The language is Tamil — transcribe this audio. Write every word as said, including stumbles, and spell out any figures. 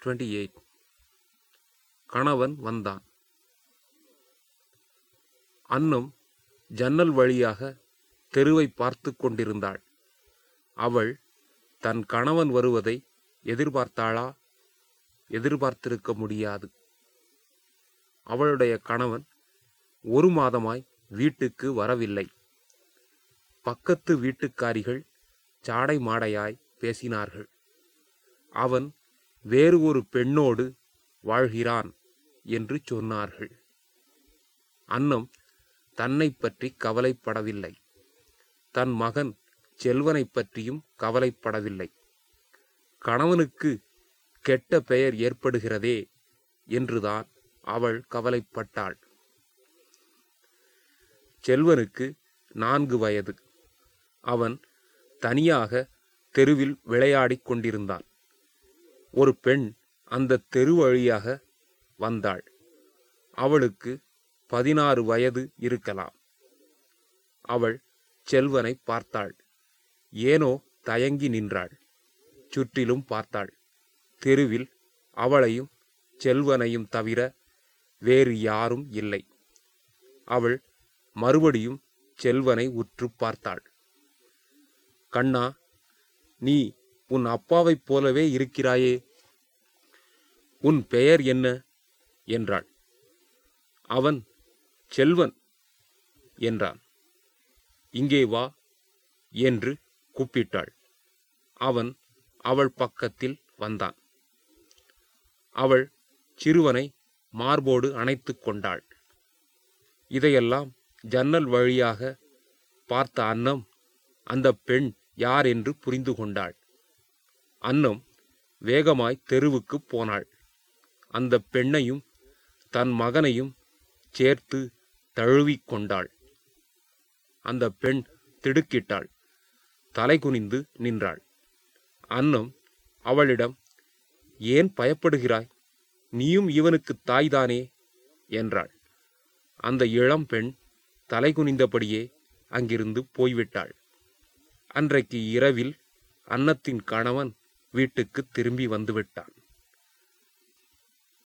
Twenty eight. கணவன் வந்தான். அன்னம் ஜன்னல் வழியாக தெருவை பார்த்து கொண்டிருந்தாள். அவள் தன் கணவன் வருவதை எதிர்பார்த்தாளா? எதிர்பார்த்திருக்க முடியாது. அவளுடைய கணவன் ஒரு மாதமாய் வீட்டுக்கு வரவில்லை. பக்கத்து வீட்டுக்காரிகள் சாடை மாடையாய் பேசினார்கள். அவன் வேறு ஒரு பெண்ணோடு வாழ்கிறான் என்று சொன்னார்கள். அன்னம் தன்னை பற்றி கவலைப்படவில்லை. தன் மகன் செல்வனை பற்றியும் கவலைப்படவில்லை. கணவனுக்கு கெட்ட பெயர் ஏற்படுகிறதே என்றுதான் அவள் கவலைப்பட்டாள். செல்வனுக்கு நான்கு வயது. அவன் தனியாக தெருவில் விளையாடிக் கொண்டிருந்தான். ஒரு பெண் அந்த தெரு வழியாக வந்தாள். அவளுக்கு பதினாறு வயது இருக்கலாம். அவள் செல்வனை பார்த்தாள். ஏனோ தயங்கி நின்றாள். சுற்றிலும் பார்த்தாள். தெருவில் அவளையும் செல்வனையும் தவிர வேறு யாரும் இல்லை. அவள் மறுபடியும் செல்வனை உற்று பார்த்தாள். கண்ணா, நீ உன் அப்பாவைப் போலவே இருக்கிறாயே. உன் பெயர் என்ன என்றாள். அவன் செல்வன் என்றான். இங்கே வா என்று கூப்பிட்டாள். அவன் அவள் பக்கத்தில் வந்தான். அவள் சிறுவனை மார்போடு அணைத்து கொண்டாள். இதையெல்லாம் ஜன்னல் வழியாக பார்த்த அன்னம் அந்த பெண் யார் என்று புரிந்து கொண்டாள். அன்னம் வேகமாய் தெருவுக்கு போனாள். அந்த பெண்ணையும் தன் மகனையும் சேர்த்து தழுவிக்கொண்டாள். அந்த பெண் திடுக்கிட்டாள். தலை குனிந்து நின்றாள். அன்னம் அவளிடம், ஏன் பயப்படுகிறாய்? நீயும் இவனுக்கு தாய்தானே என்றாள். அந்த இளம் பெண் தலை குனிந்தபடியே அங்கிருந்து போய்விட்டாள். அன்றைக்கு இரவில் அன்னத்தின் கணவன் வீட்டுக்கு திரும்பி வந்துவிட்டான்.